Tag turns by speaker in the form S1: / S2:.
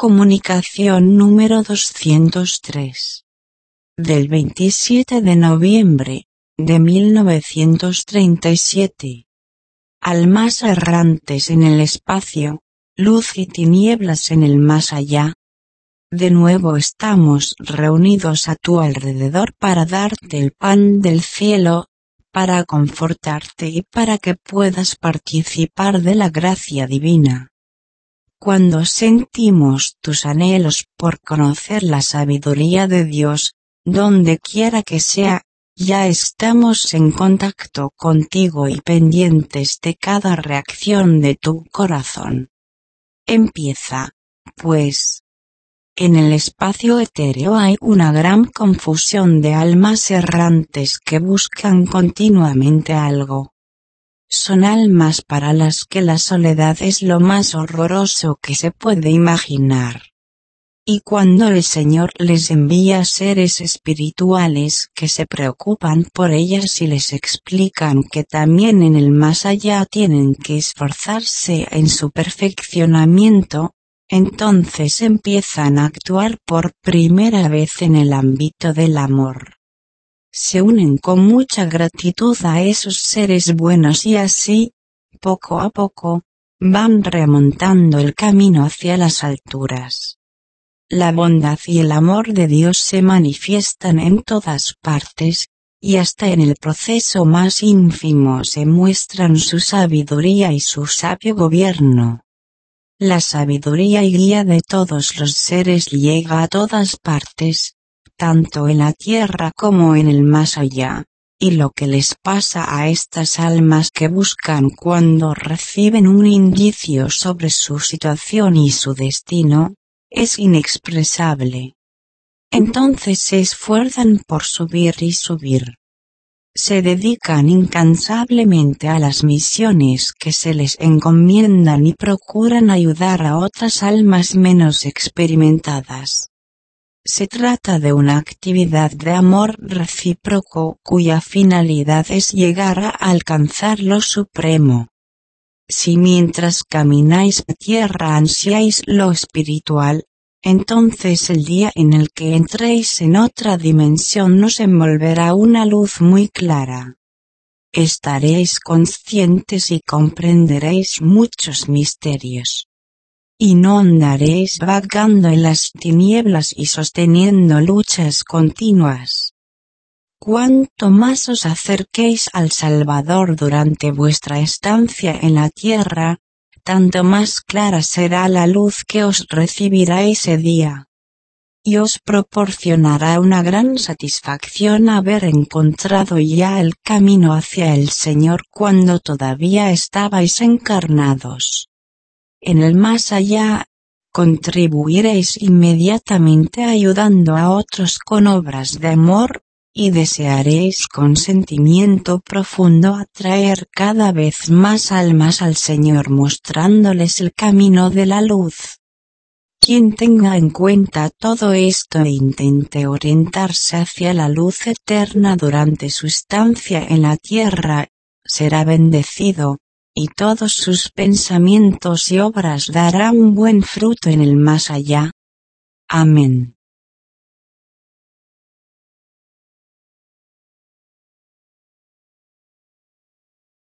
S1: Comunicación número 203. Del 27 de noviembre, de 1937. Almas errantes en el espacio, luz y tinieblas en el más allá. De nuevo estamos reunidos a tu alrededor para darte el pan del cielo, para confortarte y para que puedas participar de la gracia divina. Cuando sentimos tus anhelos por conocer la sabiduría de Dios, donde quiera que sea, ya estamos en contacto contigo y pendientes de cada reacción de tu corazón. Empieza, pues. En el espacio etéreo hay una gran confusión de almas errantes que buscan continuamente algo. Son almas para las que la soledad es lo más horroroso que se puede imaginar. Y cuando el Señor les envía seres espirituales que se preocupan por ellas y les explican que también en el más allá tienen que esforzarse en su perfeccionamiento, entonces empiezan a actuar por primera vez en el ámbito del amor. Se unen con mucha gratitud a esos seres buenos y así, poco a poco, van remontando el camino hacia las alturas. La bondad y el amor de Dios se manifiestan en todas partes, y hasta en el proceso más ínfimo se muestran su sabiduría y su sabio gobierno. La sabiduría y guía de todos los seres llega a todas partes, tanto en la tierra como en el más allá, y lo que les pasa a estas almas que buscan cuando reciben un indicio sobre su situación y su destino, es inexpresable. Entonces se esfuerzan por subir y subir. Se dedican incansablemente a las misiones que se les encomiendan y procuran ayudar a otras almas menos experimentadas. Se trata de una actividad de amor recíproco cuya finalidad es llegar a alcanzar lo supremo. Si mientras camináis por tierra ansiáis lo espiritual, entonces el día en el que entréis en otra dimensión nos envolverá una luz muy clara. Estaréis conscientes y comprenderéis muchos misterios. Y no andaréis vagando en las tinieblas y sosteniendo luchas continuas. Cuanto más os acerquéis al Salvador durante vuestra estancia en la tierra, tanto más clara será la luz que os recibirá ese día. Y os proporcionará una gran satisfacción haber encontrado ya el camino hacia el Señor cuando todavía estabais encarnados. En el más allá, contribuiréis inmediatamente ayudando a otros con obras de amor, y desearéis con sentimiento profundo atraer cada vez más almas al Señor mostrándoles el camino de la luz. Quien tenga en cuenta todo esto e intente orientarse hacia la luz eterna durante su estancia en la tierra, será bendecido, y todos sus pensamientos y obras darán buen fruto en el más allá. Amén.